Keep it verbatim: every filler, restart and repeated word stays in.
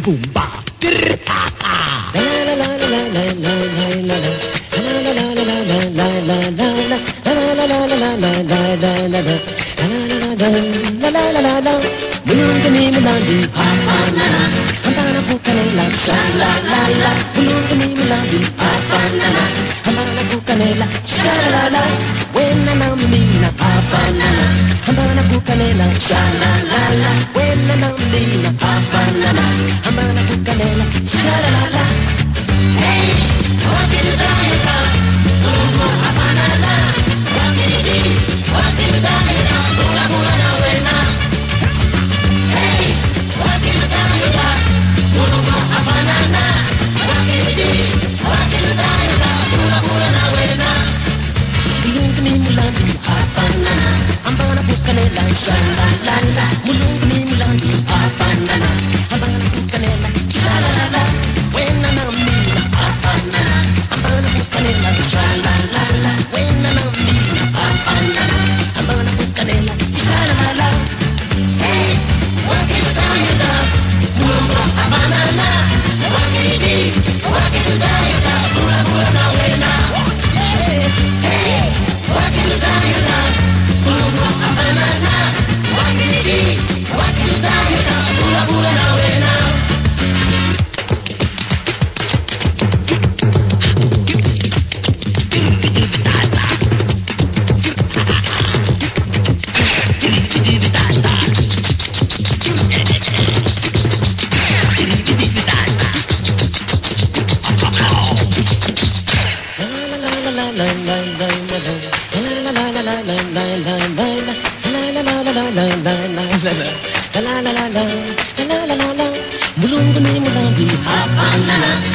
boom ba. La la la la la la la la la la. La la la la la la la la la la. La la la la la la la la la la. La la la la la. Mulungu ni mulandi, ha ha na na. Hambana bukanela, sha la la la. Mulungu ni mulandi, ha ha na na. Hambana bukanela, sha la la. Wena na mina, ha ha na na. Hambana bukanela, sha la la la. Wena na mina, ha ha na na. Hambana bukanela, sha la la la. Hey, what in the dieta? Mulungu ha na na. What in the di? What in the dieta? Mula mula na wena. Mulungu ni mulandi, ha ha na na.